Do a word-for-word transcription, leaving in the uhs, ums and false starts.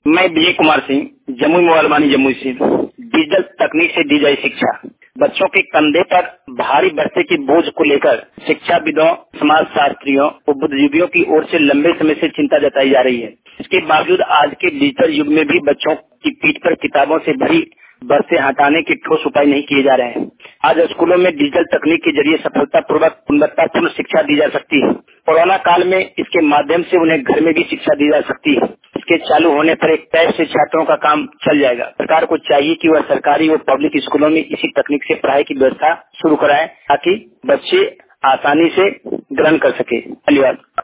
मैं विजय कुमार सिंह, जमुई मोबाइल जमुई से। डिजिटल तकनीक से दी जाए शिक्षा। बच्चों के कंधे पर भारी बस्ते के बोझ को लेकर शिक्षाविदों, समाज शास्त्रियों और बुद्धिजीवियों की ओर से लंबे समय से चिंता जताई जा रही है। इसके बावजूद आज के डिजिटल युग में भी बच्चों की पीठ पर किताबों से भरी बस्ते हटाने के ठोस उपाय नहीं किए जा रहे हैं। आज स्कूलों में डिजिटल तकनीक के जरिए सफलतापूर्वक गुणवत्तापूर्ण शिक्षा दी जा सकती है। कोरोना काल में इसके माध्यम से उन्हें घर में भी शिक्षा दी जा सकती है। इसके चालू होने पर एक टैब से छात्रों का काम चल जाएगा। सरकार को चाहिए कि वह सरकारी और पब्लिक स्कूलों में इसी तकनीक से पढ़ाई की व्यवस्था शुरू कराए ताकि बच्चे आसानी से ग्रहण कर सके। धन्यवाद।